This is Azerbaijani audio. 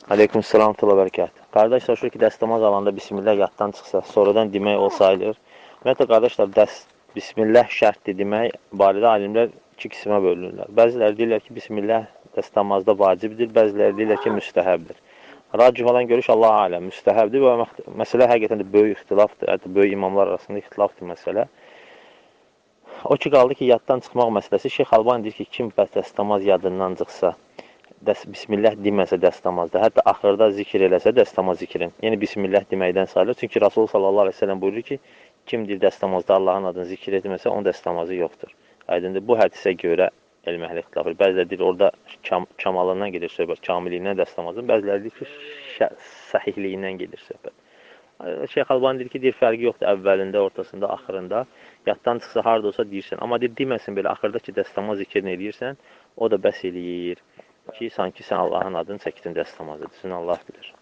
Aleykümselam və bərəkət. Qardaş soruşur ki, dəstəmaz alanda bismillah yaddan çıxsa, sonradan demək o sayılır. Ümumiyyətlə, qardaşlar, bismillah şərtdir demək barədə alimlər iki qismə bölünürlər. Bəziləri deyirlər ki, bismillah dəstəmazda vacibdir, bəziləri deyirlər ki, müstəhəbdir. Racih olan görüş Allah aləm, müstəhəbdir və məsələ həqiqətən də böyük ixtilafdır, hətta böyük imamlar arasında ixtilafdır məsələ. O ki, qaldı ki, yaddan çıxmaq məsələsi. Şeyx Albani deyir ki, kim dəstəmaz yadından çıxsa, bismillah deməsə dəstəmazda, hətta axırda zikr eləsə dəstəmaz zikrin. Yəni bismillah deməkdən sayılır. Çünki Rasul sallallahu əleyhi və səlləm buyurur ki, kim deyir dəstəmazda Allahın adını zikr etməsə, onun dəstəmazı yoxdur. Aydındır. Bu hədisə görə elm əhli ixtilaf edir. Bəziləri deyir orada kamalından gedir söhbət, kamilliyindən dəstəmazın. Bəziləri deyir ki, səhihliyindən gedir söhbət. Şeyx Albani deyir ki, fərqi yoxdur əvvəlində, ortasında, axırında. Yaddan çıxsa harda olsa deyirsən. Amma deyir deməsin belə axırda ki, dəstəmaz zikrini eləyirsən, o da bəs eləyir ki, sanki sən Allahın adını çəkdin dəstəmazda. Düzünü Allah bilir.